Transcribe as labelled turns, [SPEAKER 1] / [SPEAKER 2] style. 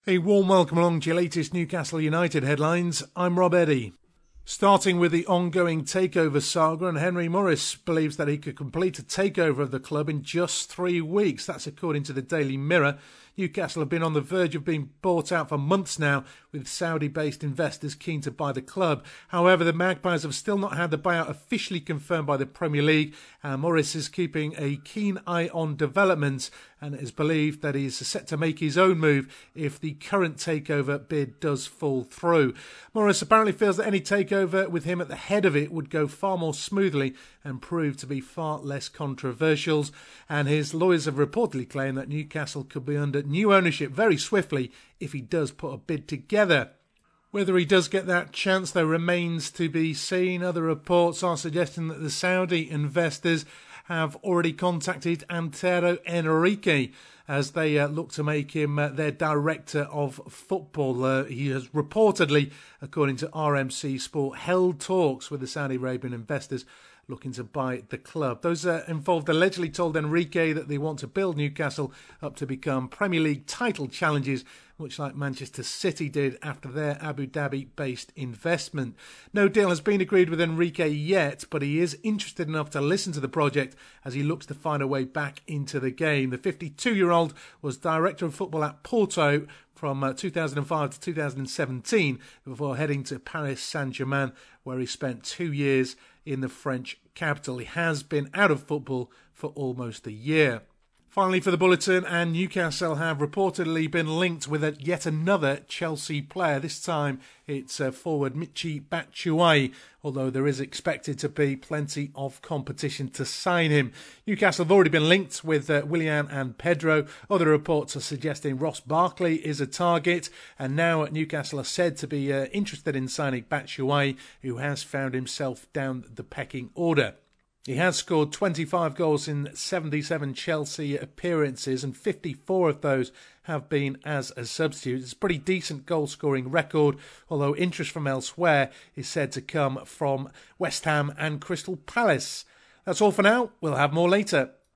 [SPEAKER 1] A warm welcome along to your latest Newcastle United headlines. I'm Rob Eddy. Starting with the ongoing takeover saga, and Henry Morris believes that he could complete a takeover of the club in just 3 weeks. That's according to the Daily Mirror. Newcastle have been on the verge of being bought out for months now, with Saudi-based investors keen to buy the club. However, the Magpies have still not had the buyout officially confirmed by the Premier League, and Morris is keeping a keen eye on developments, and it is believed that he is set to make his own move if the current takeover bid does fall through. Morris apparently feels that any takeover with him at the head of it would go far more smoothly and prove to be far less controversial, and his lawyers have reportedly claimed that Newcastle could be under new ownership very swiftly if he does put a bid together. Whether he does get that chance, though, remains to be seen. Other reports are suggesting that the Saudi investors have already contacted Antero Henrique as they look to make him their director of football. He has reportedly, according to RMC Sport, held talks with the Saudi Arabian investors looking to buy the club. Those involved allegedly told Enrique that they want to build Newcastle up to become Premier League title challengers, much like Manchester City did after their Abu Dhabi-based investment. No deal has been agreed with Enrique yet, but he is interested enough to listen to the project as he looks to find a way back into the game. The 52-year-old was director of football at Porto from 2005 to 2017 before heading to Paris Saint-Germain, where he spent 2 years in the French capital. He has been out of football for almost a year. Finally, for the bulletin, and Newcastle have reportedly been linked with yet another Chelsea player. This time it's forward Michy Batshuayi, although there is expected to be plenty of competition to sign him. Newcastle have already been linked with Willian and Pedro. Other reports are suggesting Ross Barkley is a target, and now Newcastle are said to be interested in signing Batshuayi, who has found himself down the pecking order. He has scored 25 goals in 77 Chelsea appearances, and 54 of those have been as a substitute. It's a pretty decent goal-scoring record, although interest from elsewhere is said to come from West Ham and Crystal Palace. That's all for now. We'll have more later.